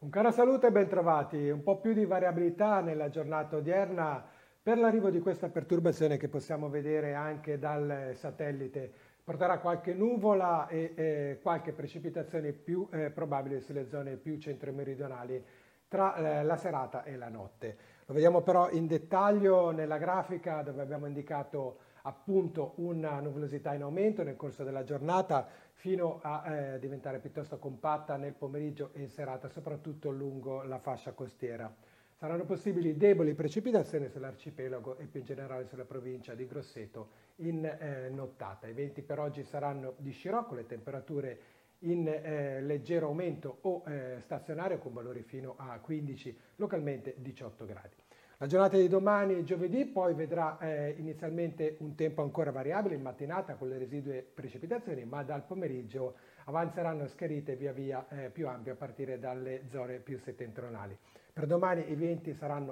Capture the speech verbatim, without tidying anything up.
Un caro saluto e bentrovati. Un po' più di variabilità nella giornata odierna per l'arrivo di questa perturbazione che possiamo vedere anche dal satellite. Porterà qualche nuvola e eh, qualche precipitazione più eh, probabile sulle zone più centro-meridionali tra eh, la serata e la notte. Lo vediamo però in dettaglio nella grafica dove abbiamo indicato appunto una nuvolosità in aumento nel corso della giornata fino a eh, diventare piuttosto compatta nel pomeriggio e in serata, soprattutto lungo la fascia costiera. Saranno possibili deboli precipitazioni sull'arcipelago e più in generale sulla provincia di Grosseto in eh, nottata. I venti per oggi saranno di scirocco, le temperature in eh, leggero aumento o eh, stazionario con valori fino a quindici, localmente diciotto gradi. La giornata di domani, giovedì, poi vedrà eh, inizialmente un tempo ancora variabile in mattinata con le residue precipitazioni, ma dal pomeriggio avanzeranno schiarite via via eh, più ampie a partire dalle zone più settentrionali. Per domani i venti saranno